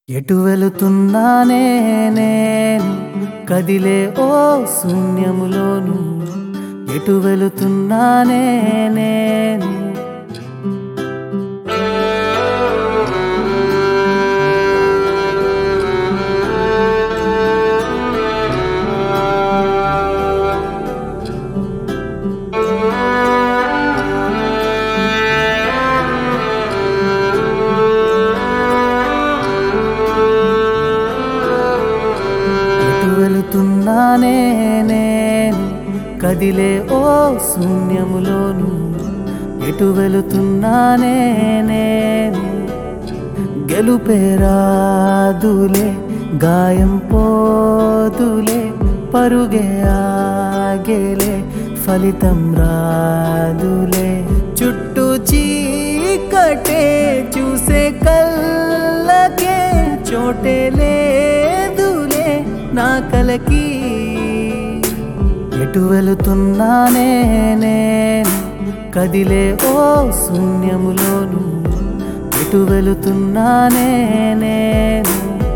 ఎటు వెళుతున్నానే నేను కదిలే ఓ శూన్యములోను ఎటు వెళుతున్నానే నేను వెళుతున్నానే నేను కదిలే ఓ శూన్యములోను ఎటు వెళుతున్నానే నేను గెలుపేరాదులే గాయం పోదులే పరుగే ఆగేలే ఫలితం రాదులే చుట్టూ చీకటే చూసే కళ్ళకే చోటే లేదులే నా కలకి ఎటు వెళుతున్నానే నేను కదిలే ఓ శూన్యములోను ఎటు వెళుతున్నానే నేను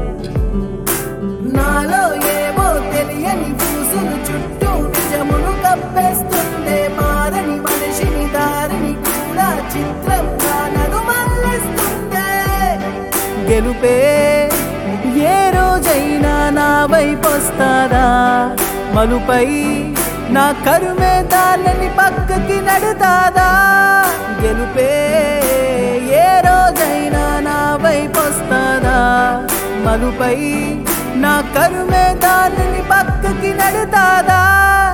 నాలో ఏవో తెలియని పూసులు చుట్టూ నిజమును కప్పేస్తుందే మారని మనిషిని దారిని కూడా చిత్రంగా నన్ను మళ్ళిస్తుందే గెలుపే ఏ రోజైనా నా వైపు వస్తాదా మలుపై నా కరుమే దాన్ని పక్కకి నడుతాదా గెలుపే ఏ రోజైనా నా వైపు వస్తాదా మలుపై నా కరుమే దాన్ని పక్కకి నడుతాదా